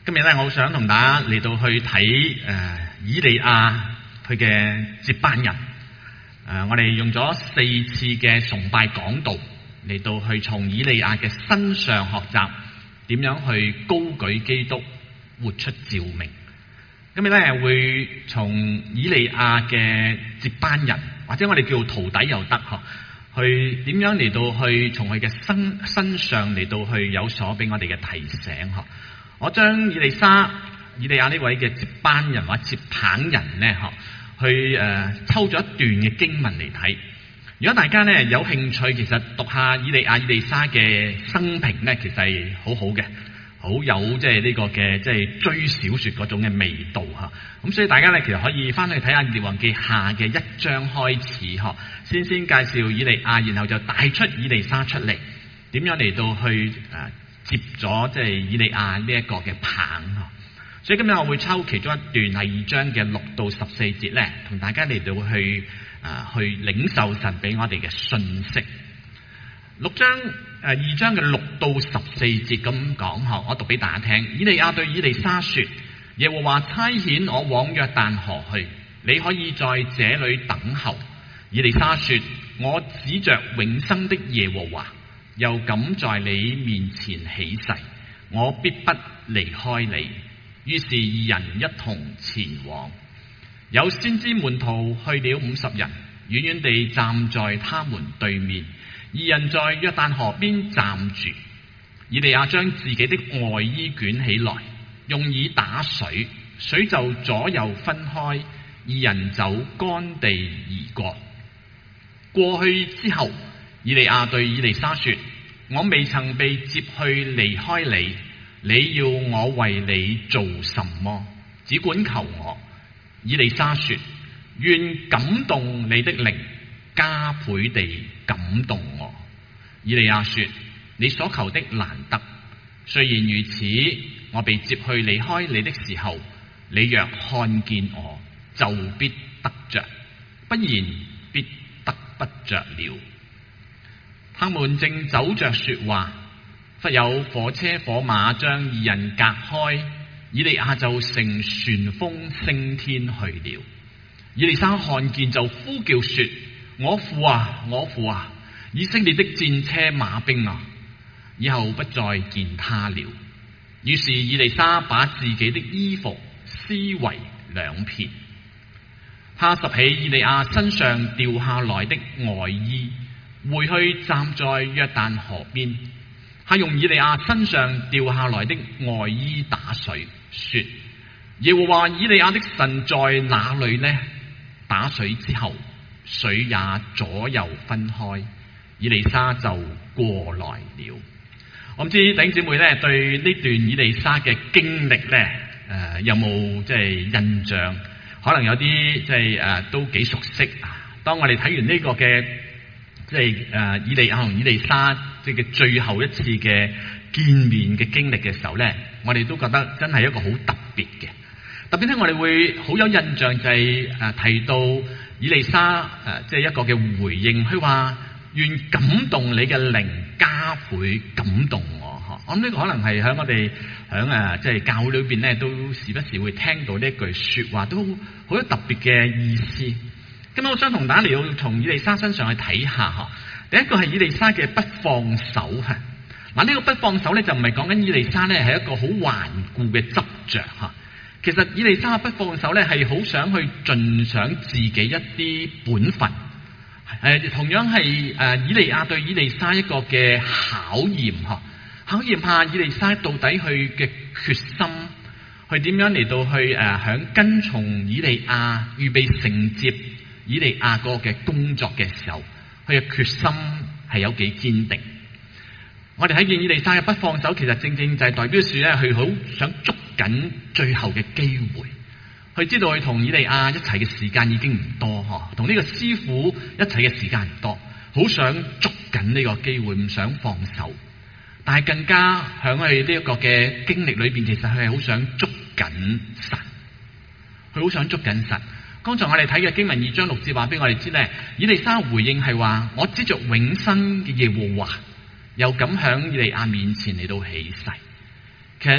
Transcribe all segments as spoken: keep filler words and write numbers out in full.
今日咧，我好想同大家嚟到去睇誒、呃、以利亞佢嘅接班人。誒、呃，我哋用咗四次嘅崇拜講道嚟到去從以利亞嘅身上學習點樣去高舉基督，活出召命。今日咧會從以利亞嘅接班人，或者我哋叫徒弟又得嗬，去點樣嚟到去從佢嘅身身上嚟到去有所俾我哋嘅提醒嗬。我將以利沙、以利亞呢位嘅接班人或者接棒人咧，嗬，去誒、呃、抽咗一段嘅經文嚟睇。如果大家咧有興趣，其實讀下以利亞、以利沙嘅生平咧，其實係好好嘅，好有即係呢個嘅即係追小說嗰種嘅味道吓。咁所以大家咧其實可以翻去睇下列王記下嘅一章開始嗬，先先介紹以利亞，然後就帶出以利沙出嚟，點樣嚟到去誒。呃接咗即係以利亞呢一個嘅棒，所以今日我會抽其中一段第二章嘅六到十四節咧，同大家嚟到去誒、呃、去領受神俾我哋嘅信息。六章誒、呃、二章嘅六到十四節咁講嗬，我讀俾大家聽。以利亞對以利沙說：耶和華差遣我往約旦河去，你可以在這裏等候。以利沙說：我指着永生的耶和華，又敢在你面前起誓，我必不離開你。於是二人一同前往。有先知門徒去了五十人，遠遠地站在他們對面。二人在約旦河邊站住。以利亞將自己的外衣捲起來，用以打水，水就左右分開，二人走乾地而過。過去之後，以利亞對以利沙說：我未曾被接去離開你，你要我為你做什麼？只管求我。以利沙說：願感動你的靈加倍地感動我。以利亞說：你所求的難得，雖然如此，我被接去離開你的時候，你若看見我，就必得着，不然必得不着了。他們正走着說話，忽有火車火馬將二人隔開，以利亞就乘旋風升天去了。以利沙看見就呼叫說：我父啊，我父啊，以色列的戰車馬兵啊！以後不再見他了。於是以利沙把自己的衣服撕為兩片，他拾起以利亞身上掉下來的外衣，回去站在約旦河邊。他用以利亞身上掉下來的外衣打水，說：耶和華以利亞的神在哪裏呢？打水之後，水也左右分開，以利沙就過來了。我唔知弟兄姊妹咧對呢段以利沙嘅經歷咧誒有冇即係印象？可能有啲即係誒都幾熟悉啊。當我哋睇完呢個嘅即係誒以利亞同以利沙即係嘅最後一次嘅見面嘅經歷嘅時候咧，我哋都覺得真係一個好特別嘅。特別咧，我哋會好有印象就係誒提到以利沙誒即係一個嘅回應，佢話願感動你嘅靈加倍感動我。嗬，我諗呢個可能係喺我哋喺誒即係教會裏邊咧，都時不時會聽到呢一句說話，都好有特別嘅意思。今日我想同大家嚟到從以利沙身上去睇下嗬。第一個係以利沙嘅不放手吓。嗱，呢個不放手咧就唔係講緊以利沙咧係一個好頑固嘅執着吓。其實以利沙不放手咧係好想去盡上自己一啲本分。誒，同樣係誒以利亞對以利沙一個嘅考驗嗬，考驗下以利沙到底佢嘅決心，去點樣嚟到去誒響跟從以利亞預備承接以利亞個嘅工作嘅時候，佢嘅決心係有幾堅定。我哋睇見以利沙嘅不放手，其實正正就係代表住咧，佢好想捉緊最後嘅機會。佢知道佢同以利亞一齊嘅時間已經唔多嗬，同呢個師傅一齊嘅時間唔多，好想捉緊呢個機會，唔想放手。但係更加響佢呢一個嘅經歷裏邊，其實佢係好想捉緊神，佢好想捉緊神。剛才我哋睇嘅經文二章六節話俾我哋知咧，以利沙回應係話：我指着永生嘅耶和華，又敢響以利亞面前嚟到起誓。其實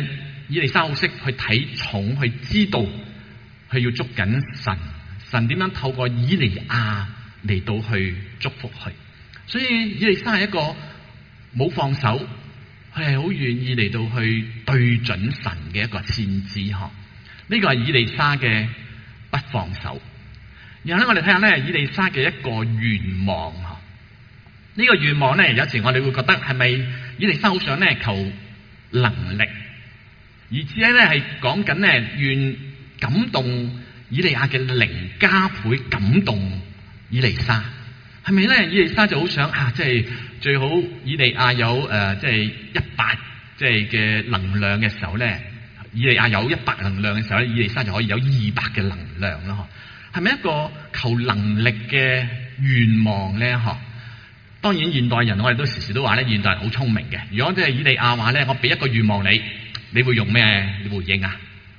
以利沙好識去睇重，去知道佢要捉緊神，神點樣透過以利亞嚟到去祝福佢。所以以利沙係一個冇放手，佢係好願意嚟到去對準神嘅一個先知嗬。呢個係以利沙嘅不放手。然後咧，我哋睇下咧以利沙嘅一個願望嗬。呢個願望咧，有時我哋會覺得係咪以利沙好想咧求能力，而至咧係講緊咧願感動以利亞嘅靈加倍感動以利沙。係咪咧？以利沙就好想啊，即係最好以利亞有誒，即係一百即係嘅能量嘅時候咧，以利亞有一百能量嘅時候咧，以利沙就可以有二百嘅能量啦。嗬，係咪一個求能力嘅願望咧？嗬，當然現代人我哋都時時都話咧，現代人好聰明嘅。如果即係以利亞話咧，我俾一個願望你，你會用咩回應啊？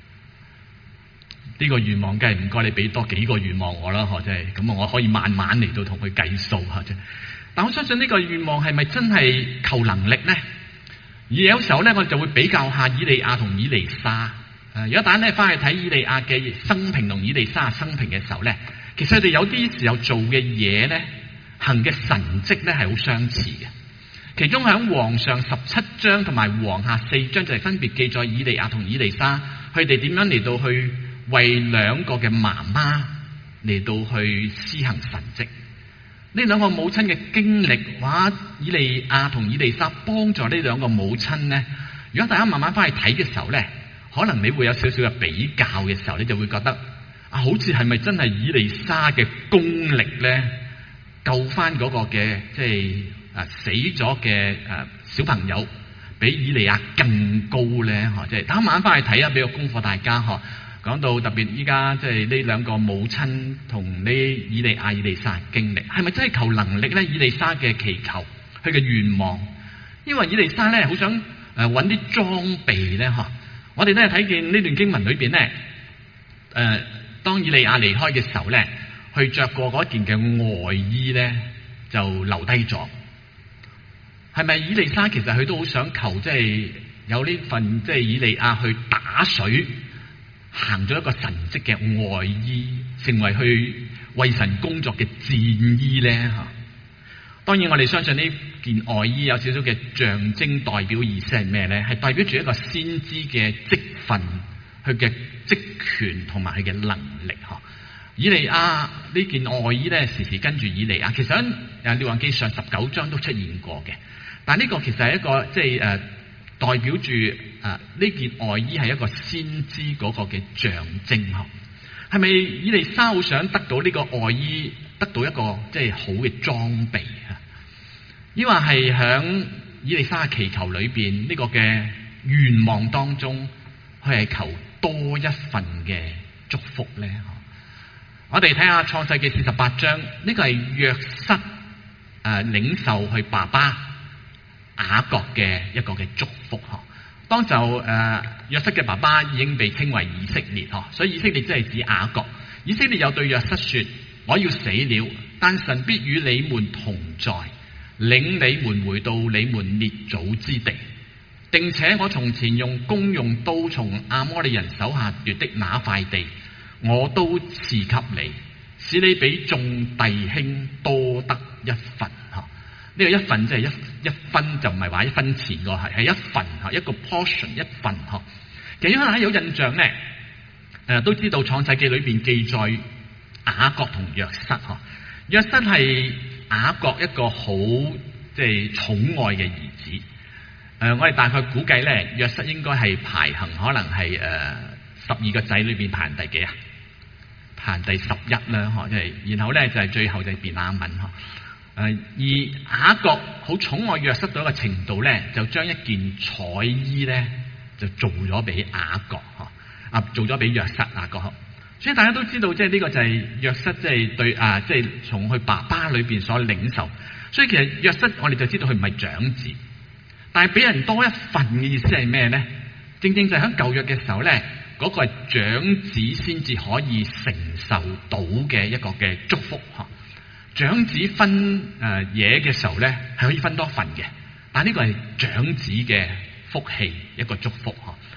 呢個願望梗係唔該你俾多幾個願望我啦，嗬，即係咁啊，我可以慢慢嚟到同佢計數吓啫。但我相信呢個願望係咪真係求能力咧？而有時候咧，我哋就會比較下以利亞同以利沙。誒，如果大家咧翻去睇以利亞嘅生平同以利沙生平嘅時候咧，其實佢哋有啲時候做嘅嘢咧，行嘅神蹟咧係好相似嘅。其中喺王上十七章同埋王下四章就係分別記載以利亞同以利沙佢哋點樣嚟到去為兩個嘅媽媽嚟到去施行神蹟。呢兩個母親嘅經歷，話以利亞同以利沙幫助呢兩個母親咧。如果大家慢慢翻去睇嘅時候咧，可能你會有少少嘅比較嘅時候，你就會覺得啊，好似係咪真係以利沙嘅功力咧，救翻嗰個嘅即係啊死咗嘅誒小朋友，比以利亞更高咧？嗬，即係大家慢慢翻去睇啊，俾個功課大家嗬。講到特別依家即係呢兩個母親同呢以利亞、以利沙嘅經歷，係咪真係求能力咧？以利沙嘅祈求，佢嘅願望，因為以利沙咧好想誒搵啲裝備咧，嗬。我哋咧睇見呢段經文裏邊咧，誒、呃，當以利亞離開嘅時候咧，佢着過嗰件嘅外衣咧就留低咗。係咪以利沙其實佢都好想求，即係有呢份即係以利亞去打水？行咗一個神蹟嘅外衣，成為去為神工作嘅戰衣咧吓。當然我哋相信呢件外衣有少少嘅象徵代表意思係咩咧？係代表住一個先知嘅職分，佢嘅職權同埋佢嘅能力吓。以利亞呢件外衣咧時時跟住以利亞，其實喺誒列王記上十九章都出現過嘅。但係呢個其實係一個即係誒。呃代表住誒呢件外衣係一個先知嗰個嘅象徵嗬，係咪以利沙好想得到呢個外衣，得到一個即係好嘅裝備啊？抑或係響以利沙嘅祈求裏邊呢個嘅願望當中，佢係求多一份嘅祝福咧？我哋睇下創世記四十八章，呢個係約瑟誒領受佢爸爸雅各嘅一個嘅祝福嗬。當就誒約瑟嘅爸爸已經被稱為以色列嗬，所以以色列即係指雅各。以色列有對約瑟說：我要死了，但神必與你們同在，領你們回到你們列祖之地，並且我從前用弓用刀從亞摩利人手下奪的那塊地，我都賜給你，使你比眾弟兄多得一份嗬。呢個一份即係一一分，就唔係話一分錢個係，係一份吓，一個 portion 一份吓。其實可能有印象咧，誒都知道創世記裏邊記載雅各同約瑟吓。約瑟係雅各一個好即係寵愛嘅兒子。誒、呃，我哋大概估計咧，約瑟應該係排行可能係誒十二個仔裏邊排行第幾啊？排行第十一啦，嗬，即係然後咧就係、是、最後就係便雅憫嗬。誒，而雅各好寵愛約瑟到一個程度咧，就將一件彩衣咧就做咗俾雅各嗬，啊做咗俾約瑟雅各。所以大家都知道，即係呢個就係約瑟即係對啊，即係從佢爸爸裏邊所領受。所以其實約瑟我哋就知道佢唔係長子，但係俾人多一份嘅意思係咩咧？正正就喺舊約嘅時候咧，嗰個係長子先至可以承受到嘅一個嘅祝福嗬。長子分誒嘢嘅時候咧，係可以分多份嘅，但係呢個係長子嘅福氣，一個祝福嗬。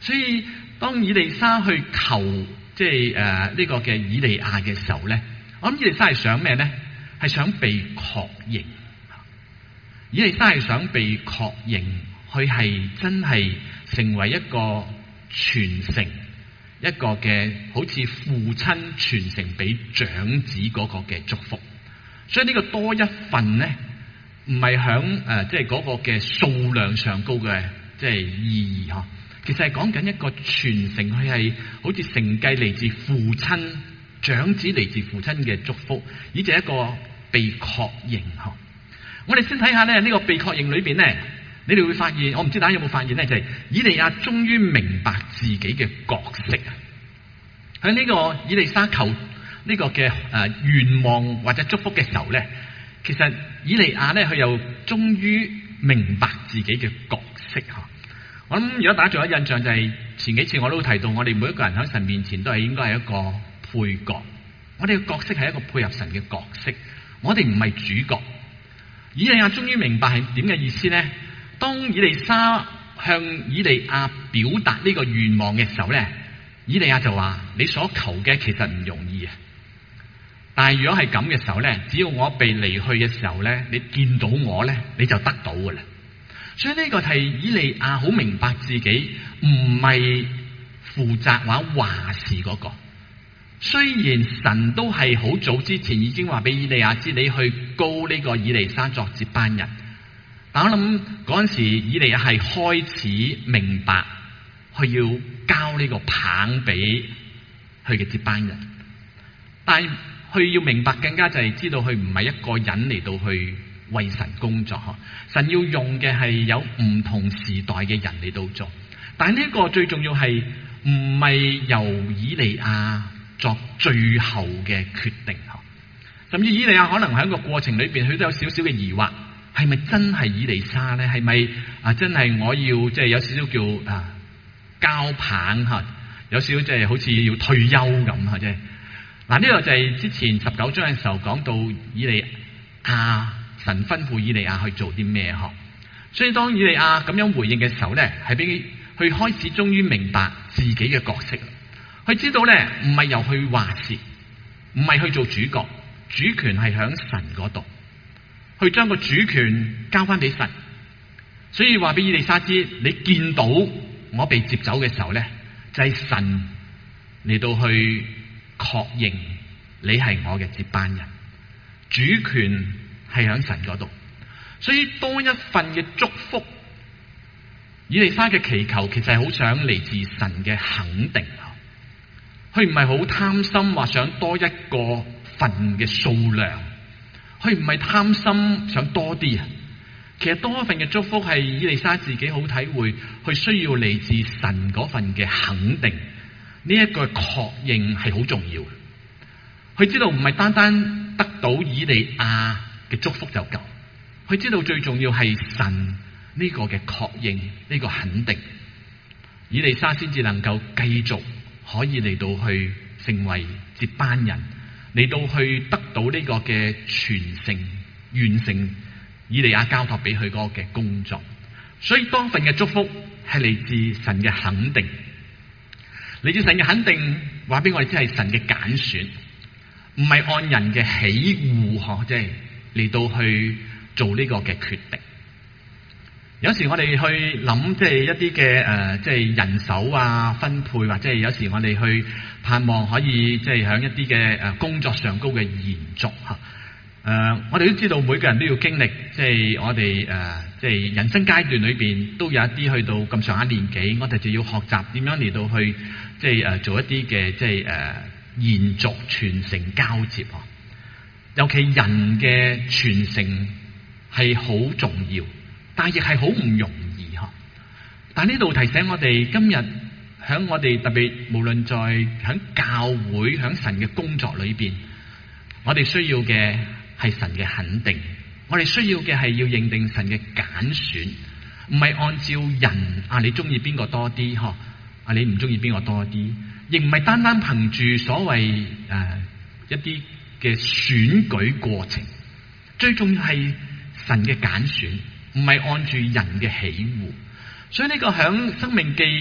所以當以利沙去求即係誒呢個嘅以利亞嘅時候咧，我諗以利沙係想咩咧？係想被確認。以利沙係想被確認，佢係真係成為一個傳承，一個嘅好似父親傳承俾長子嗰個嘅祝福。所以呢個多一份咧，唔係響誒即係嗰個嘅數量上高嘅即係意義嗬。其實係講緊一個傳承，佢係好似承繼嚟自父親長子嚟自父親嘅祝福，以至一個被確認嗬。我哋先睇下咧呢個被確認裏邊咧，你哋會發現，我唔知大家有冇發現咧，就係以利亞終於明白自己嘅角色啊！喺呢個以利沙求呢個嘅誒願望或者祝福嘅時候咧，其實以利亞咧佢又終於明白自己嘅角色吓。我諗如果大家仲有印象，就係前幾次我都提到，我哋每一個人喺神面前都係應該係一個配角，我哋嘅角色係一個配合神嘅角色，我哋唔係主角。以利亞終於明白係點嘅意思咧？當以利沙向以利亞表達呢個願望嘅時候咧，以利亞就話：你所求嘅其實唔容易啊！但係如果係咁嘅時候咧，只要我被離去嘅時候咧，你見到我咧，你就得到噶啦。所以呢個係以利亞好明白自己唔係負責或話事嗰個。雖然神都係好早之前已經話俾以利亞知，你去膏呢個以利沙作接班人。但我諗嗰陣時，以利亞係開始明白，佢要交呢個棒俾佢嘅接班人。但係佢要明白更加就係知道佢唔係一個人嚟到去為神工作。神要用嘅係有唔同時代嘅人嚟到做。但係呢個最重要係唔係由以利亞作最後嘅決定，甚至以利亞可能喺個過程裏邊，佢都有少少嘅疑惑，係咪真係以利沙咧？係咪啊？真係我要即係有少少叫啊交棒吓，有少少即係好似要退休咁吓啫。嗱，呢個就係之前十九章嘅時候講到以利亞，神吩咐以利亞去做啲咩嗬？所以當以利亞咁樣回應嘅時候咧，係俾佢開始終於明白自己嘅角色。佢知道咧，唔係由佢話事，唔係去做主角，主權係響神嗰度，去將個主權交翻俾神。所以話俾以利沙知，你見到我被接走嘅時候咧，就係神嚟到去確認你係我嘅接班人，主權係響神嗰度。所以多一份嘅祝福，以利沙嘅祈求其實係好想嚟自神嘅肯定。佢唔係好貪心，話想多一個份嘅數量，佢唔係貪心想多啲啊。其實多一份嘅祝福係以利沙自己好體會，佢需要嚟自神嗰份嘅肯定，呢一個確認係好重要。佢知道唔係單單得到以利亞嘅祝福就夠，佢知道最重要係神呢個嘅確認，呢個肯定，以利沙先至能夠繼續可以嚟到去成為接班人，嚟到去得到呢個嘅傳承，完成以利亞交託俾佢嗰個嘅工作。所以當份嘅祝福係嚟自神嘅肯定，嚟自神嘅肯定，話俾我哋知係神嘅揀選，唔係按人嘅喜惡嗬，即係嚟到去做呢個嘅決定。有時我哋去諗，即係一啲嘅誒，即係人手啊分配，或者係有時我哋去盼望可以即係喺一啲嘅誒工作上高嘅延續吓。誒、呃，我哋都知道每個人都要經歷，即係我哋誒，即係人生階段裏邊都有一啲去到咁上下年紀，我哋就要學習點樣嚟到去即係誒做一啲嘅即係誒延續傳承交接。尤其人嘅傳承係好重要。但亦係好唔容易嗬，但呢度提醒我哋，今日響我哋特別無論在響教會響神嘅工作裏邊，我哋需要嘅係神嘅肯定，我哋需要嘅係要認定神嘅揀選，唔係按照人啊你中意邊個多啲嗬，啊你唔中意邊個多啲，亦唔係單單憑住所謂誒、呃、一啲嘅選舉過程，最重要係神嘅揀選。唔係按住人嘅喜惡，所以呢個響申命記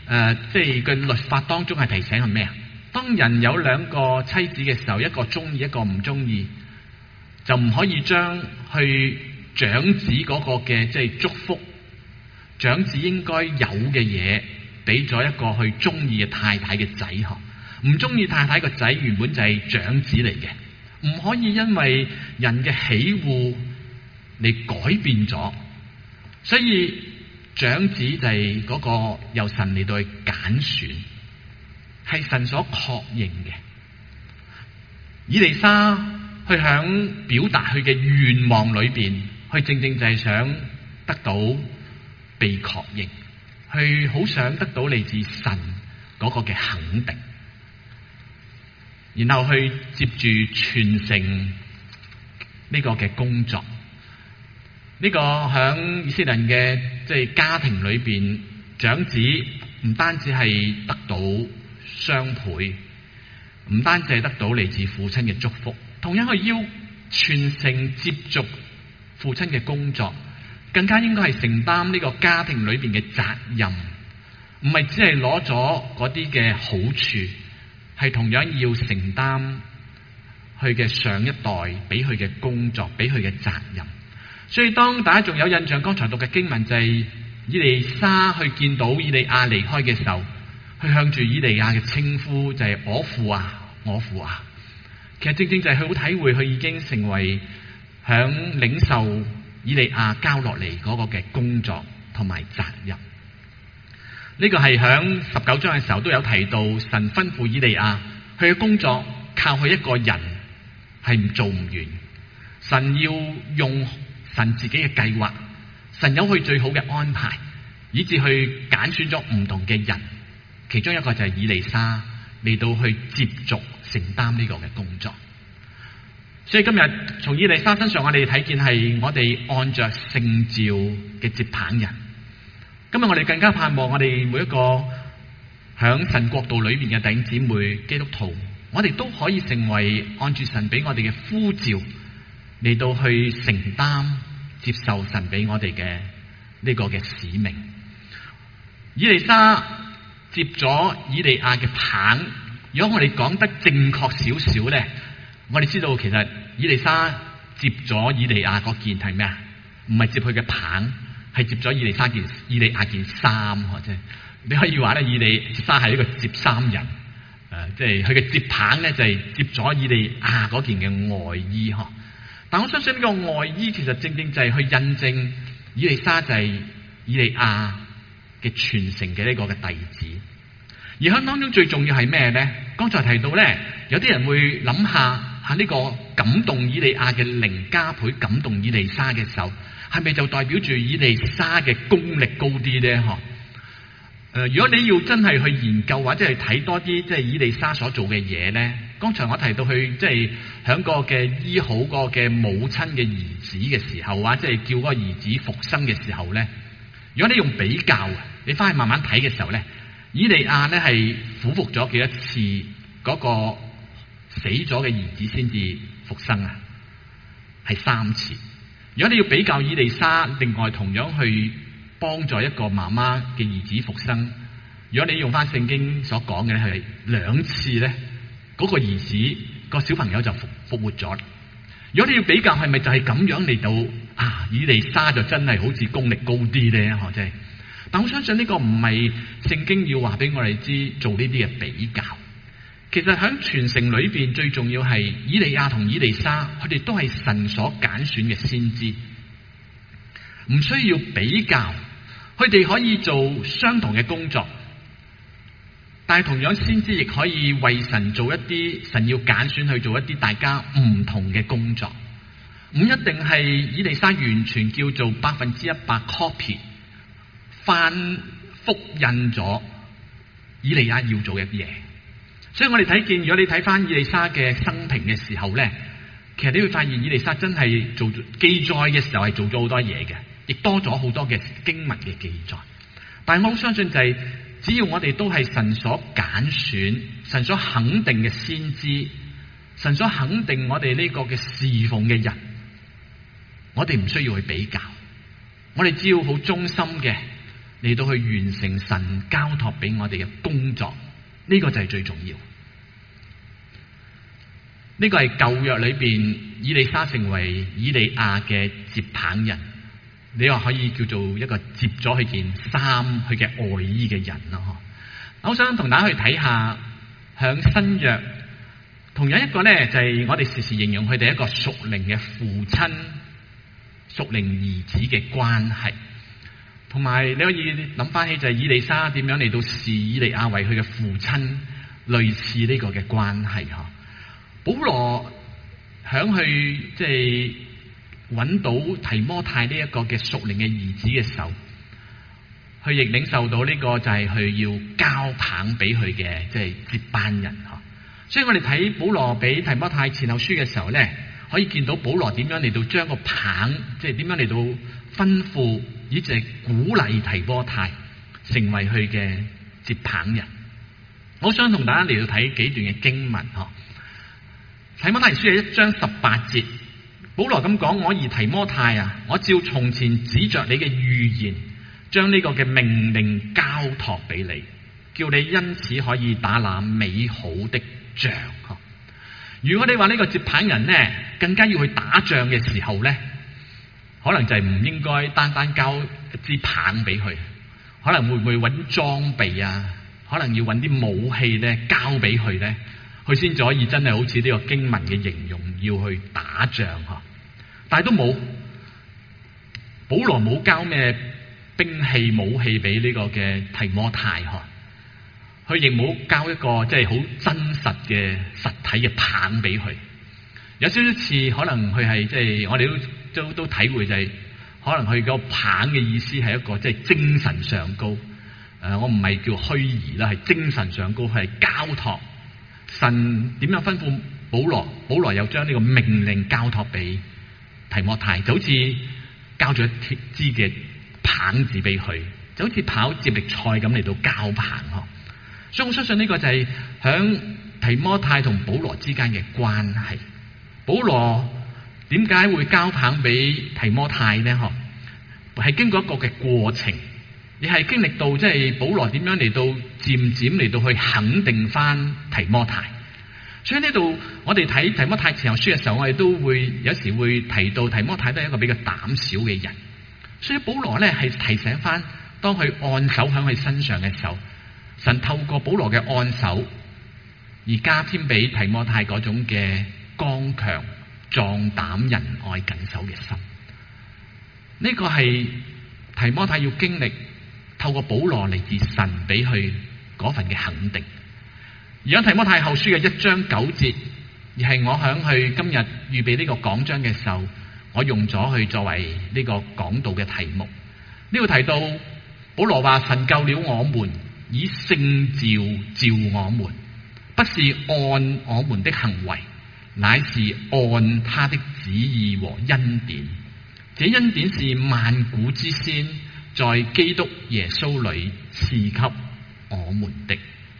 誒，即係個律法當中係提醒係咩啊？當人有兩個妻子嘅時候，一個中意，一個唔中意，就唔可以將去長子嗰個嘅即係祝福，長子應該有嘅嘢，俾咗一個去中意嘅太太嘅仔嗬。唔中意太太個仔原本就係長子嚟嘅，唔可以因為人嘅喜惡嚟改變咗。所以長子就係嗰個由神嚟到去揀選，係神所確認嘅。以利沙去響表達佢嘅願望裏邊，佢正正就係想得到被確認，佢好想得到嚟自神嗰個嘅肯定，然後去接住傳承呢個嘅工作。呢、這個響以色列人嘅即係家庭裏邊，長子唔單止係得到雙倍，唔單止係得到嚟自父親嘅祝福，同樣佢要傳承接續父親嘅工作，更加應該係承擔呢個家庭裏邊嘅責任，唔係只係攞咗嗰啲嘅好處，係同樣要承擔佢嘅上一代俾佢嘅工作，俾佢嘅責任。所以當大家仲有印象，剛才讀嘅經文就係以利沙去見到以利亞離開嘅時候，去向住以利亞嘅稱呼就係我父啊，我父啊。其實正正就係佢好體會佢已經成為響領受以利亞交落嚟嗰個嘅工作同埋責任。呢個係響十九章嘅時候都有提到，神吩咐以利亞佢嘅工作靠佢一個人係唔做唔完，神要用神自己嘅計劃，神有佢最好嘅安排，以至去揀選咗唔同嘅人，其中一個就係以利沙嚟到去接續承擔呢個嘅工作。所以今日從以利沙身上，我哋睇見係我哋按着聖召嘅接棒人。今日我哋更加盼望我哋每一個響神國度裏邊嘅弟兄姊妹基督徒，我哋都可以成為按住神俾我哋嘅呼召嚟到去承擔接受神俾我哋嘅呢個嘅使命。以利沙接咗以利亞嘅棒，如果我哋講得正確少少咧，我哋知道其實以利沙接咗以利亞嗰件係咩啊？唔係接佢嘅棒，係接咗以利沙件以利亞件衫，或者你可以話咧，以利沙係一個接衫人，誒、呃，即係佢嘅接棒咧就係、是、接咗以利亞嗰件嘅外衣嗬。但我相信呢個外衣其實正正就係去印證以利沙就係以利亞嘅傳承嘅呢個嘅弟子。而喺當中最重要係咩咧？剛才提到咧，有啲人會諗下喺呢個感動以利亞嘅靈加倍感動以利沙嘅時候，係咪就代表住以利沙嘅功力高啲咧？嗬？誒，如果你要真係去研究或者係睇多啲，即係以利沙所做嘅嘢咧，剛才我提到佢即係響個嘅醫好個嘅母親嘅兒子嘅時候啊，即係叫嗰個兒子復生嘅時候咧，如果你用比較啊，你翻去慢慢睇嘅時候咧，以利亞咧係俯伏咗幾多次嗰個死咗嘅兒子先至復生啊？係三次。如果你要比較以利沙，另外同樣去幫助一個媽媽嘅兒子復生，如果你用翻聖經所講嘅咧，係兩次咧，嗰個兒子個小朋友就復復活咗。如果你要比較，係咪就係咁樣嚟到啊？以利沙就真係好似功力高啲咧，嗬，真係。但我相信呢個唔係聖經要話俾我哋知做呢啲嘅比較。其實喺傳承裏邊最重要係以利亞同以利沙，佢哋都係神所揀選嘅先知，唔需要比較。佢哋可以做相同嘅工作，但係同樣先知亦可以為神做一啲神要揀選去做一啲大家唔同嘅工作。唔一定係以利沙完全叫做百分之一百 copy 翻複印咗以利亞要做嘅嘢。所以我哋睇見，如果你睇翻以利沙嘅生平嘅時候咧，其實你會發現以利沙真係做記載嘅時候係做咗好多嘢嘅，亦多咗好多嘅經文嘅記載。但係我好相信就係、是，只要我哋都係神所揀選、神所肯定嘅先知，神所肯定我哋呢個嘅侍奉嘅人，我哋唔需要去比較，我哋只要好忠心嘅嚟到去完成神交託俾我哋嘅工作，呢個就係最重要。呢個係舊約裏邊以利沙成為以利亞嘅接棒人，你話可以叫做一個接咗佢件衫、佢嘅外衣嘅人咯。我想同大家去睇下，響新約同樣一個咧，就係我哋時時形容佢哋一個屬靈嘅父親、屬靈兒子嘅關係。同埋你可以諗翻起就係以利沙點樣嚟到視以利亞為佢嘅父親，類似呢個嘅關係嗬。保羅響去即係揾到提摩太呢一個嘅屬靈嘅兒子嘅時候，佢亦領受到呢個就係佢要交棒俾佢嘅即係接班人嗬。所以我哋睇保羅俾提摩太前後書嘅時候咧，可以見到保羅點樣嚟到將個棒，即係點樣嚟到吩咐，以至係鼓勵提摩太成為佢嘅接棒人。我想同大家嚟到睇幾段嘅經文嗬。提摩太書係一章十八節，保羅咁講：我兒提摩太啊，我照從前指着你嘅預言，將呢個嘅命令交託俾你，叫你因此可以打那美好的仗。如果你話呢個接棒人呢，更加要去打仗嘅時候呢，可能就係唔應該單單交一支棒俾佢，可能會唔會揾裝備啊？可能要揾啲武器咧交俾佢咧，佢先至可以真係好似呢個經文嘅形容，要去打仗吓。但係都冇，保羅冇交咩兵器武器俾呢個嘅提摩太吓，佢亦冇交一個即係好真實嘅實體嘅棒俾佢。有少少似可能佢係即係我哋都都都體會就係、是、可能佢個棒嘅意思係一個即係精神上高。誒，我唔係叫虛擬啦，係精神上高，係交託。神點樣吩咐保羅？保羅又將呢個命令交託俾提摩太，就好似交咗一支嘅棒子俾佢，就好似跑接力賽咁嚟到交棒嗬。所以我相信呢個就係響提摩太同保羅之間嘅關係。保羅點解會交棒俾提摩太呢？嗬，係經過一個嘅過程。你係經歷到即係保羅點樣嚟到漸漸嚟到去肯定翻提摩太，所以呢度我哋睇提摩太前後書嘅時候，我哋都會有時會提到提摩太都係一個比較膽小嘅人，所以保羅咧係提醒翻，當佢按手喺佢身上嘅時候，神透過保羅嘅按手而加添俾提摩太嗰種嘅剛強壯膽仁愛謹守嘅心。呢個係提摩太要經歷。透過保羅嚟自神俾佢嗰份嘅肯定，而喺提摩太後書嘅一章九節，而係我響去今日預備呢個講章嘅時候，我用咗佢作為呢個講道嘅題目。呢度提到保羅話：神救了我們，以聖召召我們，不是按我們的行為，乃是按他的旨意和恩典。這恩典是萬古之先，在基督耶穌裏賜給我們的。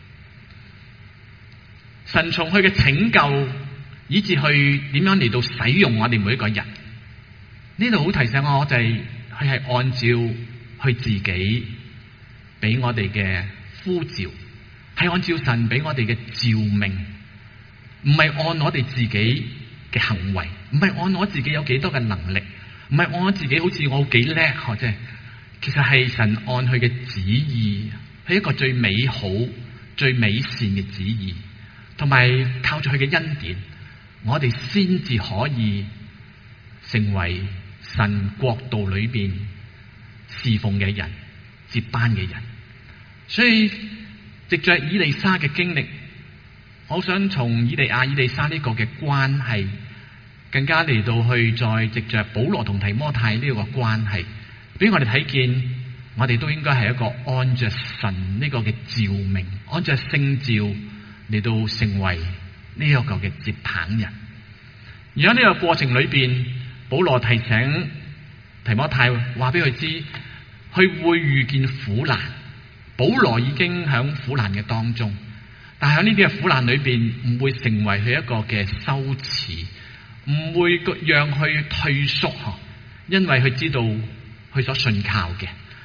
神從佢嘅拯救，以至去點樣嚟到使用我哋每一個人。呢度好提醒我，就係佢係按照佢自己俾我哋嘅呼召，係按照神俾我哋嘅召命，唔係按我哋自己嘅行為，唔係按我自己有幾多嘅能力，唔係按我自己好似我幾叻，或者其實係神按佢嘅旨意，係一個最美好、最美善嘅旨意，同埋靠住佢嘅恩典，我哋先至可以成為神國度裏邊侍奉嘅人、接班嘅人。所以藉着以利沙嘅經歷，我想從以利亞、以利沙呢個嘅關係，更加嚟到去再藉着保羅同提摩太呢個關係，俾我哋睇見，我哋都應該係一個按着神呢個嘅召命，按着聖召嚟到成為呢一個嘅接棒人。而喺呢個過程裏邊，保羅提醒提摩太，話俾佢知，佢會遇見苦難。保羅已經喺苦難嘅當中，但係喺呢啲嘅苦難裏邊，唔會成為佢一個嘅羞恥，唔會讓佢退縮，因為佢知道佢所信靠嘅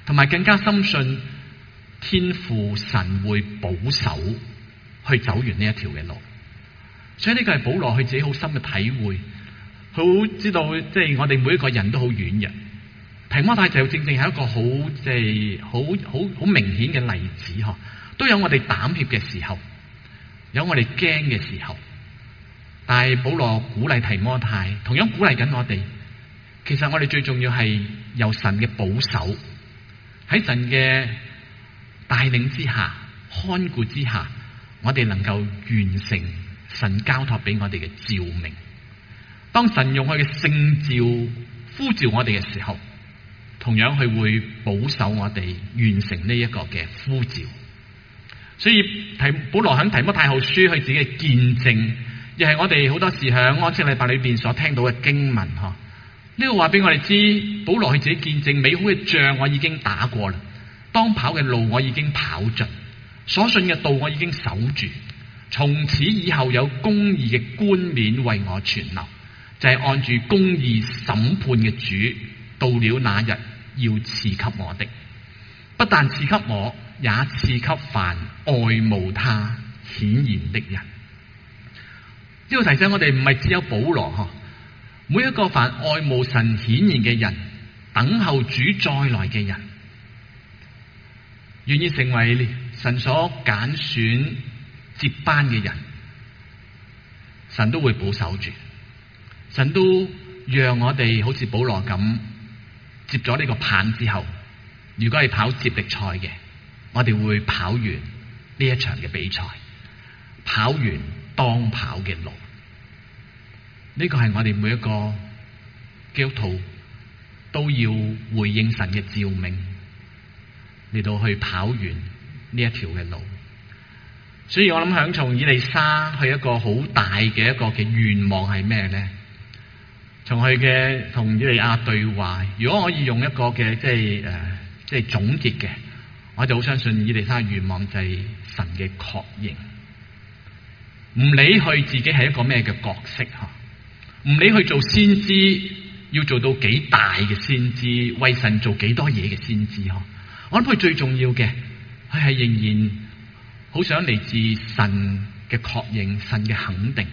同埋更加深信天父神會保守去走完呢一條嘅路。所以呢個係保羅佢自己好深嘅體會，佢好知道即係我哋每一個人都好軟弱。提摩太就正正係一個好即係好好好明顯嘅例子嗬，都有我哋膽怯嘅時候，有我哋驚嘅時候，但係保羅鼓勵提摩太，同樣鼓勵緊我哋。其實我哋最重要係由神嘅保守，喺神嘅帶領之下、看顧之下，我哋能夠完成神交託俾我哋嘅召命。當神用佢嘅聖召呼召我哋嘅時候，同樣佢會保守我哋完成呢一個嘅呼召。所以提保羅喺提摩太後書佢自己嘅見證，亦係我哋好多時喺安息禮拜裏邊所聽到嘅經文嗬。呢個話俾我哋知，保羅佢自己見證，美好嘅仗我已經打過啦，當跑嘅路我已經跑盡，所信嘅道我已經守住，從此以後有公義嘅冠冕為我存留，就係、是、按住公義審判嘅主，到了那日要賜給我的，不但賜給我，也賜給凡愛慕他顯現的人。呢、這個提醒我哋唔係只有保羅嗬，每一個凡愛慕神顯現嘅人，等候主再來嘅人，願意成為神所揀選接班嘅人，神都會保守住，神都讓我哋好似保羅咁接咗呢個棒之後，如果係跑接力賽嘅，我哋會跑完呢一場嘅比賽，跑完當跑嘅路。呢個係我哋每一個基督徒都要回應神嘅召命，嚟到去跑完呢一條嘅路。所以我諗響從以利沙去一個好大嘅一個嘅願望係咩咧？從佢嘅同以利亞對話，如果可以用一個嘅即係誒即係總結嘅，我就好相信以利沙嘅願望就係神嘅確認，唔理佢自己係一個咩嘅角色吓，唔理佢做先知要做到幾大嘅先知，為神做幾多嘢嘅先知嗬。我諗佢最重要嘅，佢係仍然好想嚟自神嘅確認，神嘅肯定。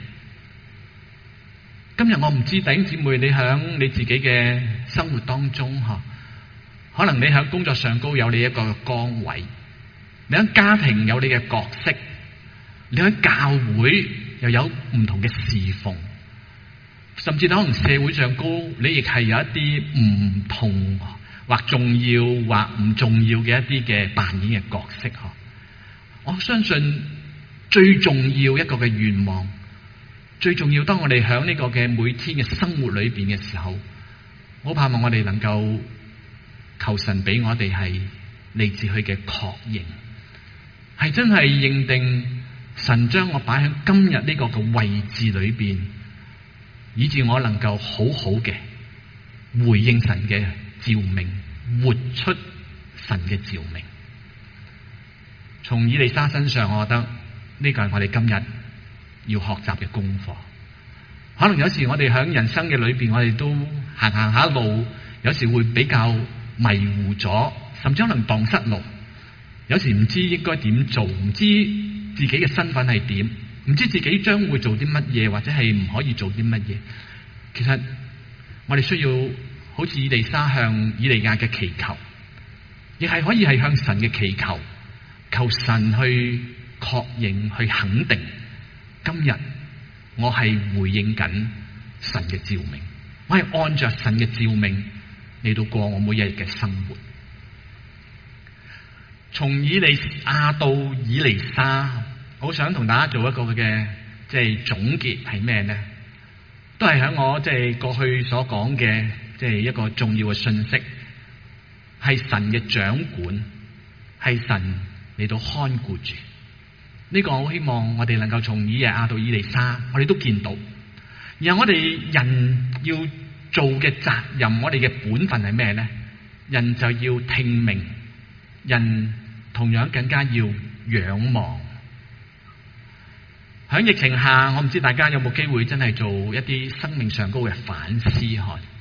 今日我唔知弟兄姊妹你響你自己嘅生活當中嗬，可能你響工作上高有你一個崗位，你響家庭有你嘅角色，你響教會又有唔同嘅侍奉，甚至可能社會上高你亦係有一啲唔同或重要或唔重要嘅一啲嘅扮演嘅角色嗬。我相信最重要一個嘅願望，最重要當我哋響呢個嘅每天嘅生活裏邊嘅時候，我盼望我哋能夠求神俾我哋係嚟自佢嘅確認，係真係認定神將我擺喺今日呢個嘅位置裏邊，以致我能夠好好嘅回應神嘅召命，活出神嘅召命。從以利沙身上，我覺得呢個係我哋今日要學習嘅功課。可能有時我哋喺人生嘅裏邊，我哋都行行下路，有時會比較迷糊咗，甚至可能蕩失路。有時唔知應該點做，唔知自己嘅身份係點，唔知自己將會做啲乜嘢，或者係唔可以做啲乜嘢。其實我哋需要好似以利沙向以利亞嘅祈求，亦係可以係向神嘅祈求，求神去確認、去肯定，今日我係回應緊神嘅召命，我係按着神嘅召命嚟到過我每一日嘅生活。從以利亞到以利沙，好想同大家做一個嘅即係總結係咩呢？都係喺我即係過去所講嘅即係一個重要嘅信息，係神嘅掌管，係神嚟到看顧住。呢個我希望我哋能夠從以利亞到以利沙，我哋都見到。然後我哋人要做嘅責任，我哋嘅本分係咩呢？人就要聽命，人同樣更加要仰望。喺疫情下，我唔知大家有冇機會真係做一啲生命上高嘅反思。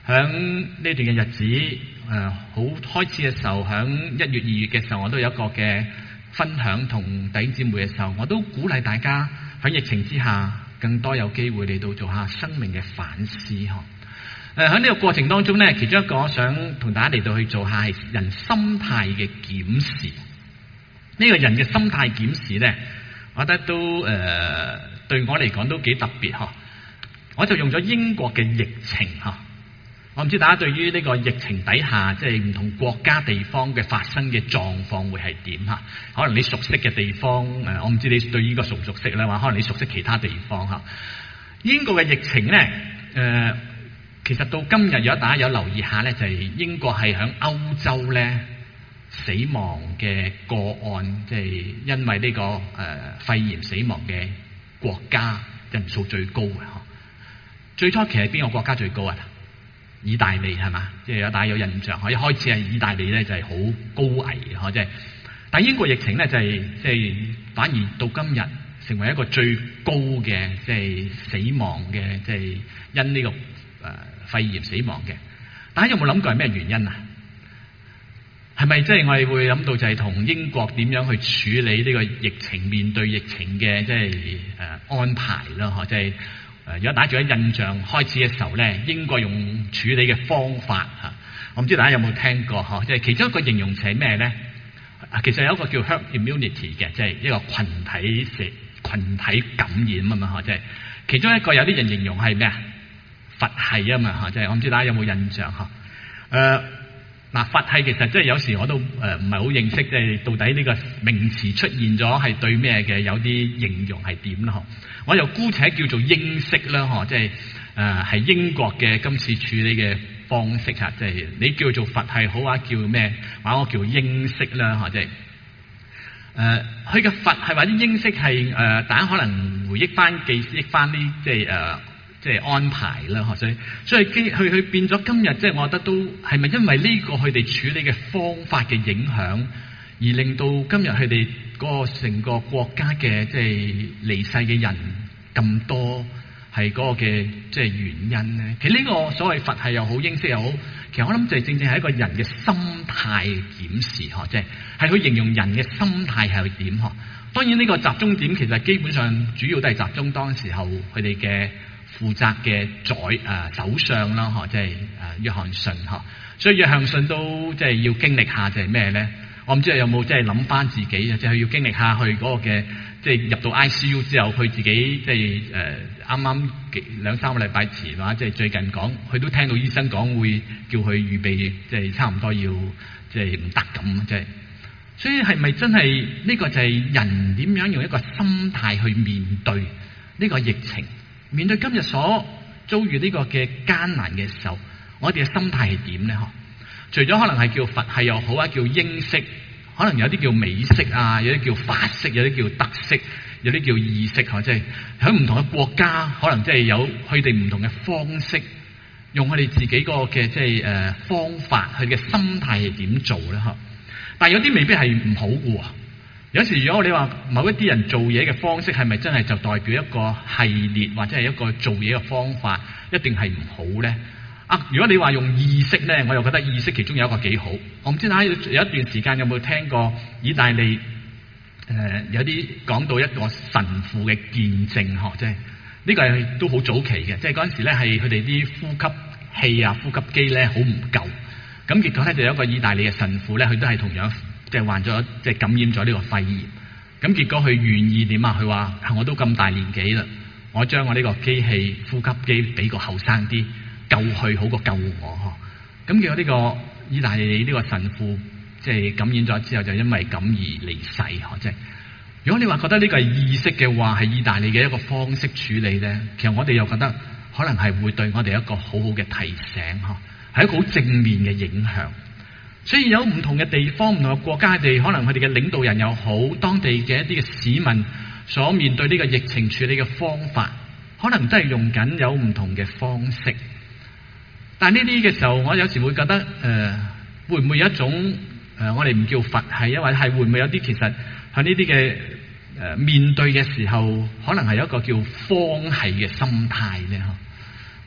響呢段嘅日子，誒、呃、好開始嘅時候，響一月二月嘅時候，我都有一個嘅分享同弟兄姊妹嘅時候，我都鼓勵大家喺疫情之下，更多有機會嚟到做下生命嘅反思嗬。誒喺呢個過程當中咧，其中一個我想同大家嚟到去做下係人心態嘅檢視。呢、這個人嘅心態檢視咧，我覺得都誒、呃、對我嚟講都幾特別嗬。我就用咗英國嘅疫情嗬。我唔知大家對於呢個疫情底下，即係唔同國家地方嘅發生嘅狀況會係點吓？可能你熟悉嘅地方，誒，我唔知你對呢個熟唔熟悉咧，話可能你熟悉其他地方吓。英國嘅疫情咧，誒、呃，其實到今日如果大家有留意下咧，就係、是、英國係響歐洲咧死亡嘅個案，即、就、係、是、因為呢、這個誒、呃、肺炎死亡嘅國家人數最高嘅吓。最初期係邊個國家最高啊？意大利係嘛，即係有大家有印象，可一開始係意大利咧就係好高危嘅，嗬，即係。但係英國疫情咧就係即係反而到今日成為一個最高嘅即係死亡嘅，即係因呢個誒肺炎死亡嘅。大家有冇諗過係咩原因啊？係咪即係我哋會諗到就係同英國點樣去處理呢個疫情，面對疫情嘅即係誒安排咯，嗬，即係。誒，如果大家仲有印象開始嘅時候咧，英國用處理嘅方法嚇，我唔知大家有冇聽過嗬？即係其中一個形容詞係咩咧？其實有一個叫 herd immunity 嘅，即係一個群體社群體感染啊嘛嗬，即係其中一個有啲人形容係咩啊？佛系啊嘛嗬，即係我唔知大家有冇印象嗬？誒，嗱，佛系其實即係有時我都誒唔係好認識，即係到底呢個名詞出現咗係對咩嘅？有啲形容係點咯？我又姑且叫做英式啦，嗬，即係誒係英國嘅今次處理嘅方式嚇，即係你叫做佛系好啊，叫咩？話我叫英式啦，嗬，即係誒佢嘅佛系或者英式係誒、呃，大家可能回憶翻、記憶翻啲即係誒即係安排啦，嗬，所以所以佢佢變咗今日，即係我覺得都係咪因為呢個佢哋處理嘅方法嘅影響，而令到今日佢哋嗰個成個國家嘅即係離世嘅人咁多，係嗰個嘅即係原因咧？其實呢個所謂佛系又好，英式又好，其實我諗就係正正係一個人嘅心態檢視，嗬，即係係佢形容人嘅心態係點，嗬。當然呢個集中點其實基本上主要都係集中當時候佢哋嘅負責嘅宰誒首相啦，嗬，即係誒約翰遜，嗬。所以約翰遜都即係要經歷下就係咩咧？我唔知有冇即係諗翻自己啊，即係佢要經歷下去嗰個嘅，即係入到 I C U 之後，佢自己即係誒啱啱幾兩三個禮拜前話，即係最近講，佢都聽到醫生講會叫佢預備，即係差唔多要即係唔得咁，即係。所以係咪真係呢個就係人點樣用一個心態去面對呢個疫情，面對今日所遭遇呢個嘅艱難嘅時候，我哋嘅心態係點咧？嗬？除咗可能係叫佛系又好啊，叫英式，可能有啲叫美式啊，有啲叫法式，有啲叫德式，有啲叫意式，嗬，即係喺唔同嘅國家，可能即係有佢哋唔同嘅方式，用佢哋自己個嘅即係誒方法，佢嘅心態係點做咧？嗬，但係有啲未必係唔好嘅喎。有時如果你話某一啲人做嘢嘅方式係咪真係就代表一個系列或者係一個做嘢嘅方法一定係唔好咧？啊！如果你話用意識咧，我又覺得意識其中有一個幾好。我唔知大家有一段時間有冇聽過意大利誒、呃、有啲講到一個神父嘅見證，嗬，即係呢個係都好早期嘅，即係嗰陣時咧係佢哋啲呼吸器啊、呼吸機咧好唔夠，咁結果咧就有一個意大利嘅神父咧，佢都係同樣即係患咗即係感染咗呢個肺炎，咁結果佢願意點啊？佢話我都咁大年紀啦，我將我呢個機器呼吸機俾個後生啲。救佢好過救我嗬，咁結果呢個意大利呢個神父即係感染咗之後，就因為咁而離世嗬。即係如果你話覺得呢個係意識嘅話，係意大利嘅一個方式處理咧，其實我哋又覺得可能係會對我哋一個好好嘅提醒嗬，係一個好正面嘅影響。所以有唔同嘅地方、唔同嘅國家，佢哋可能佢哋嘅領導人又好，當地嘅一啲嘅市民所面對呢個疫情處理嘅方法，可能真係用緊有唔同嘅方式。但係呢啲嘅時候，我有時會覺得誒、呃，會唔會有一種誒、呃，我哋唔叫佛系，因為係會唔會有啲其實喺呢啲嘅誒面對嘅時候，可能係有一個叫方系嘅心態咧？嗬，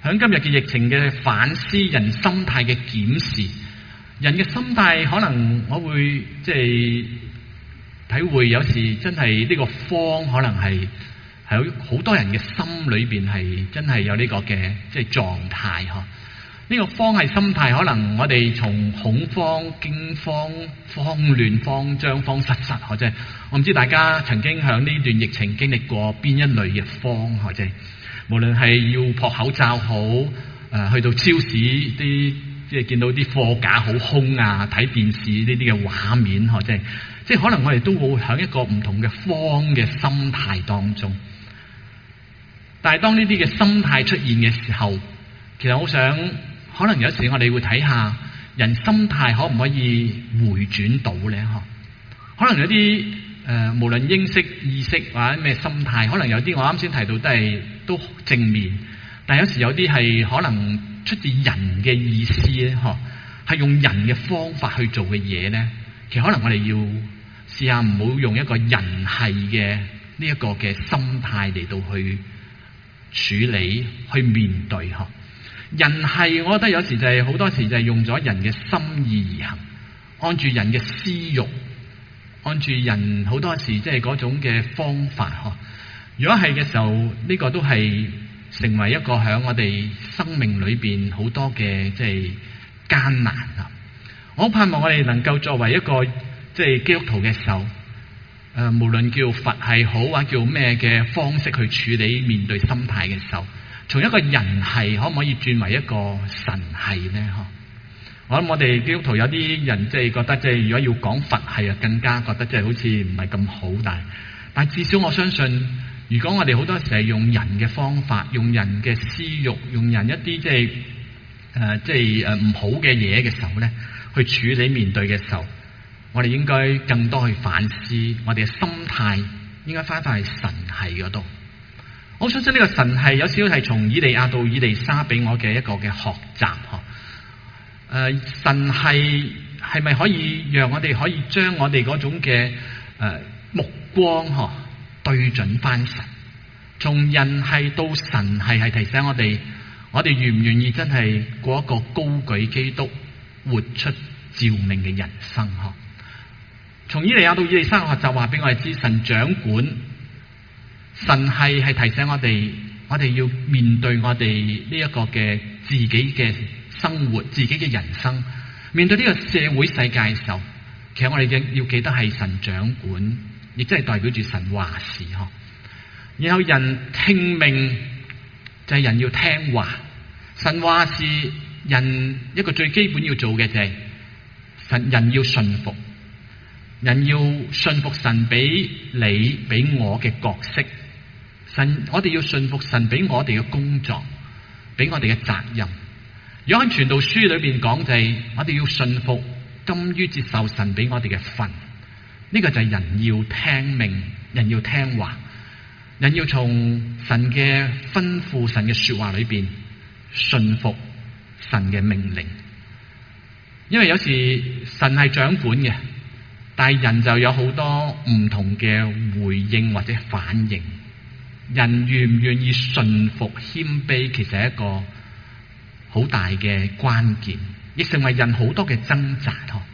響今日嘅疫情嘅反思，人心態嘅檢視，人嘅心態可能我會即係體會，有時真係呢個慌，可能係喺好多人嘅心裏邊係真係有呢個嘅即係狀態嗬。呢個慌係心態，可能我哋從恐慌、驚慌、慌亂、慌張、慌失失，或者我唔知大家曾經響呢段疫情經歷過邊一類嘅慌，或者無論係要撲口罩好，誒、呃、去到超市啲即係見到啲貨架好空啊，睇電視呢啲嘅畫面，或者即係可能我哋都會響一個唔同嘅慌嘅心態當中。但係當呢啲嘅心態出現嘅時候，其實我想。可能有時我哋會睇下人心態可唔可以回轉到咧？嗬，可能有啲誒、呃，無論英式意識或者咩心態，可能有啲我啱先提到都係都正面，但係有時有啲係可能出自人嘅意思咧，嗬，係用人嘅方法去做嘅嘢咧。其實可能我哋要試下唔好用一個人係嘅呢一個嘅心態嚟到去處理去面對嗬。人係，我覺得有時就係、是、好多時就係用咗人嘅心意而行，按住人嘅私欲，按住人好多時即係嗰種嘅方法嗬。如果係嘅時候，呢、這個都係成為一個響我哋生命裏邊好多嘅即係艱難啊！我好盼望我哋能夠作為一個即係基督徒嘅時候，誒、呃，無論叫佛係好或者叫咩嘅方式去處理面對心態嘅時候。從一個人係可唔可以轉為一個神係咧？嗬，我諗我哋基督徒有啲人即係覺得即係如果要講佛係啊，更加覺得即係好似唔係咁好。但係但係至少我相信，如果我哋好多時係用人嘅方法，用人嘅私欲，用人一啲即係誒即係誒唔好嘅嘢嘅時候咧，去處理面對嘅時候，我哋應該更多去反思我哋嘅心態，應該翻返去神係嗰度。我相信呢個神係有少少係從以利亞到以利沙俾我嘅一個嘅學習嗬。誒、呃，神係係咪可以讓我哋可以將我哋嗰種嘅誒、呃、目光嗬對準翻神？從人係到神係，係提醒我哋，我哋願唔願意真係過一個高舉基督、活出召命嘅人生嗬？從以利亞到以利沙嘅學習話俾我哋知，神掌管。神係係提醒我哋，我哋要面對我哋呢一個嘅自己嘅生活、自己嘅人生，面對呢個社會世界嘅時候，其實我哋要記得係神掌管，亦即係代表住神話事嗬。然後人聽命就係人要聽話，神話事人一個最基本要做嘅就係神人要順服，人要順服神俾你俾我嘅角色。神，我哋要順服神俾我哋嘅工作，俾我哋嘅責任。如果喺傳道書裏邊講就係，我哋要順服，甘於接受神俾我哋嘅份。呢個就係人要聽命，人要聽話，人要從神嘅吩咐、神嘅說話裏邊順服神嘅命令。因為有時神係掌管嘅，但係人就有好多唔同嘅回應或者反應。人願唔願意順服謙卑，其實係一個好大嘅關鍵，亦成為人好多嘅掙扎。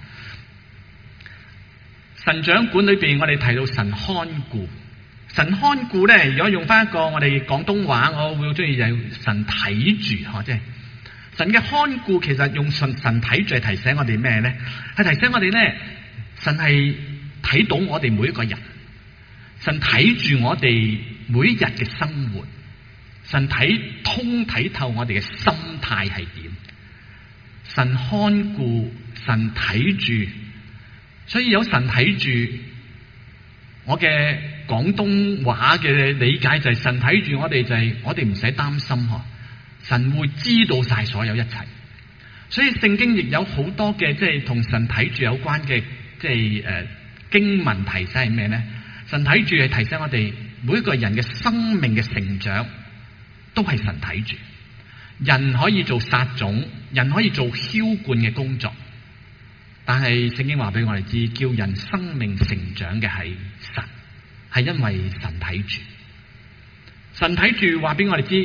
神掌管裏邊，我哋提到神看顧，神看顧咧，如果用翻一個我哋廣東話，我會好中意就係神睇住，嗬，即係神嘅看顧。其實用神神睇住係提醒我哋咩咧？係提醒我哋咧，神係睇到我哋每一個人。神睇住我哋每一日嘅生活，神睇通睇透我哋嘅心態係點，神看顧，神睇住，所以有神睇住。我嘅廣東話嘅理解就係神睇住我哋，就係我哋唔使擔心嗬，神會知道晒所有一切。所以聖經亦有好多嘅即係同神睇住有關嘅即係誒經文提醒係咩咧？神睇住係提醒我哋每一個人嘅生命嘅成長都係神睇住。人可以做撒種，人可以做澆灌嘅工作，但係聖經話俾我哋知，叫人生命成長嘅係神，係因為神睇住。神睇住話俾我哋知，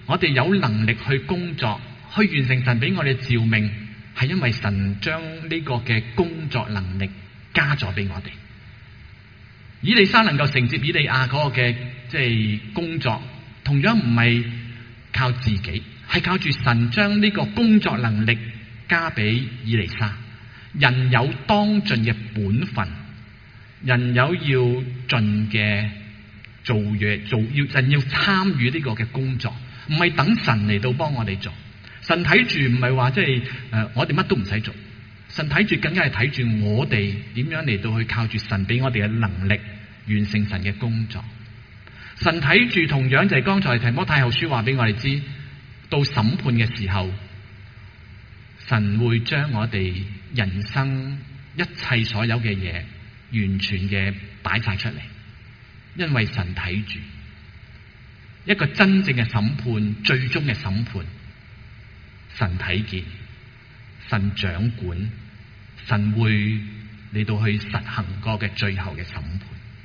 我哋有能力去工作，去完成神俾我哋嘅召命，係因為神將呢個嘅工作能力加咗俾我哋。以利沙能夠承接以利亞嗰個嘅即係工作，同樣唔係靠自己，係靠住神將呢個工作能力加俾以利沙。人有當盡嘅本分，人有要盡嘅做嘢，做要人要參與呢個嘅工作，唔係等神嚟到幫我哋做。神睇住唔係話即係誒，我哋乜都唔使做。神睇住更加係睇住我哋點樣嚟到去靠住神俾我哋嘅能力完成神嘅工作。神睇住同樣就係剛才提摩太後書話俾我哋知，到審判嘅時候，神會將我哋人生一切所有嘅嘢完全嘅擺晒出嚟，因為神睇住一個真正嘅審判，最終嘅審判，神睇見，神掌管，神會嚟到去實行嗰個嘅最後嘅審判。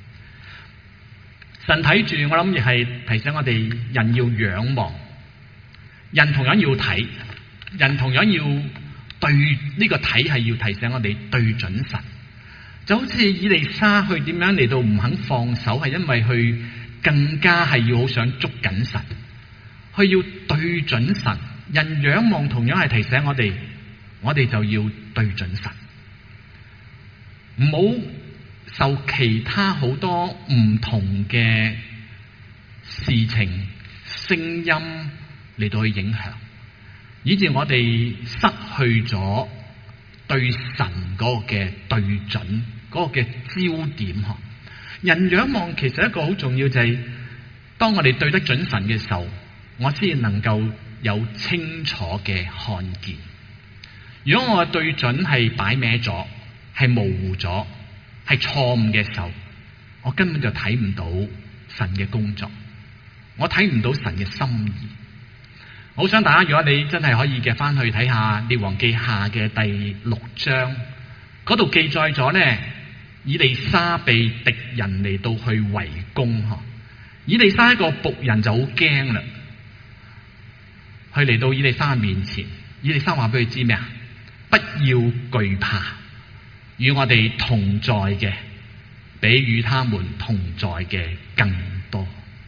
神睇住，我諗亦係提醒我哋人要仰望，人同樣要睇，人同樣要對呢個睇係要提醒我哋對準神。就好似以利沙去點樣嚟到唔肯放手，係因為佢更加係要好想捉緊神，佢要對準神。人仰望同樣係提醒我哋，我哋就要對準神，唔好受其他好多唔同嘅事情聲音嚟到去影響，以致我哋失去咗對神嗰個嘅對準，嗰個嘅焦點。嗬，人仰望其實一個好重要就係，當我哋對得準神嘅時候，我先能夠有清楚嘅看見。如果我對準係擺歪咗，係模糊咗，係錯誤嘅時候，我根本就睇唔到神嘅工作，我睇唔到神嘅心意。好想大家，如果你真係可以嘅，翻去睇下列王記下嘅第六章，嗰度記載咗咧，以利沙被敵人嚟到去圍攻。嗬，以利沙一個僕人就好驚啦，佢嚟到以利沙面前，以利沙話俾佢知咩啊？不要懼怕，與我哋同在嘅，比與他們同在嘅更多。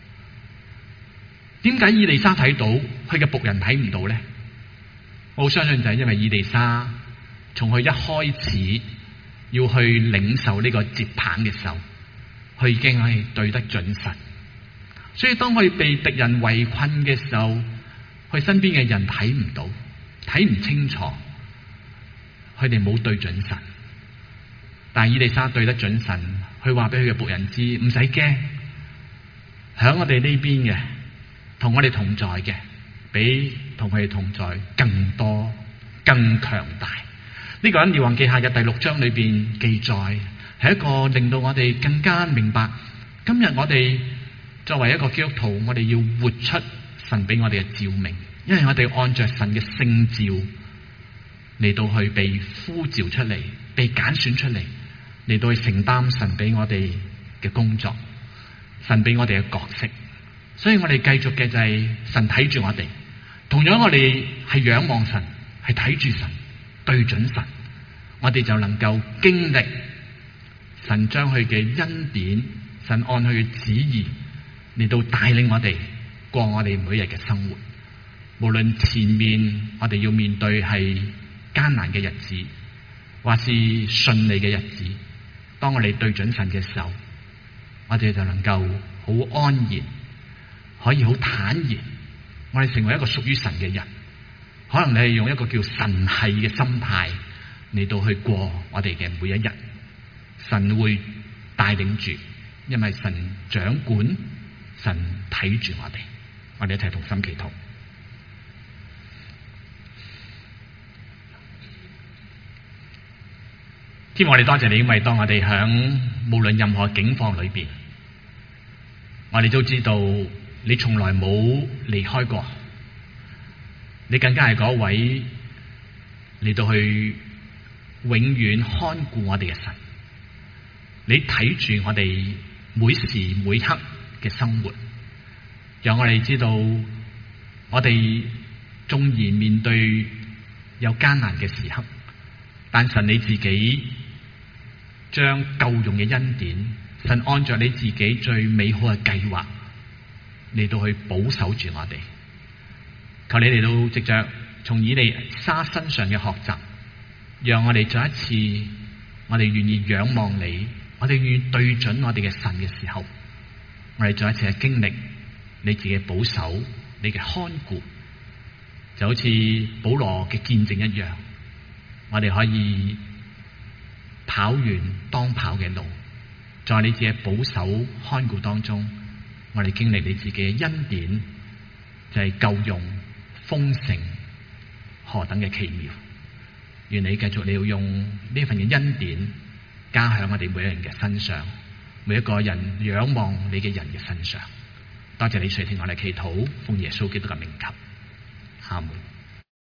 點解以利沙睇到，佢嘅僕人睇唔到咧？我相信就係因為以利沙從佢一開始要去領受呢個接棒嘅時候，佢已經係對得準神。所以當佢被敵人圍困嘅時候，佢身邊嘅人睇唔到，睇唔清楚，佢哋冇對準神。但係以利沙對得準神，佢話俾佢嘅僕人知，唔使驚，響我哋呢邊嘅，同我哋同在嘅，比同佢哋同在更多、更強大。呢個喺列王記下嘅第六章裏邊記載，係一個令到我哋更加明白，今日我哋作為一個基督徒，我哋要活出神俾我哋嘅召命，因為我哋按着神嘅聖召嚟到去被呼召出嚟，被揀選出嚟，嚟到去承擔神俾我哋嘅工作，神俾我哋嘅角色。所以我哋繼續嘅就係神睇住我哋，同樣我哋係仰望神，係睇住神，對準神，我哋就能夠經歷神將佢嘅恩典，神按佢嘅旨意嚟到帶領我哋過我哋每日嘅生活。無論前面我哋要面對係艱難嘅日子，或是順利嘅日子，當我哋對準神嘅時候，我哋就能夠好安然，可以好坦然，我哋成為一個屬於神嘅人。可能你係用一個叫神係嘅心態嚟到去過我哋嘅每一日，神會帶領住，因為神掌管，神睇住我哋。我哋一齊同心祈禱。天父，我哋多謝你，因為當我哋響無論任何境況裏邊，我哋都知道你從來冇離開過，你更加係嗰位嚟到去永遠看顧我哋嘅神。你睇住我哋每時每刻嘅生活，讓我哋知道我哋縱然面對有艱難嘅時刻，但神你自己將夠用嘅恩典，神按照你自己最美好嘅計劃嚟到去保守住我哋。求你嚟到藉着從以利沙身上嘅學習，讓我哋再一次，我哋願意仰望你，我哋願意對準我哋嘅神嘅時候，我哋再一次去經歷你自己保守，你嘅看顧，就好似保羅嘅見證一樣，我哋可以跑完當跑嘅路，在你自己保守看顧當中，我哋經歷你自己嘅恩典，就係夠用、豐盛、何等嘅奇妙。願你繼續你要用呢份嘅恩典加喺我哋每一個人嘅身上，每一個人仰望你嘅人嘅身上。多謝你垂聽我哋祈禱，奉耶穌基督嘅名求，阿門。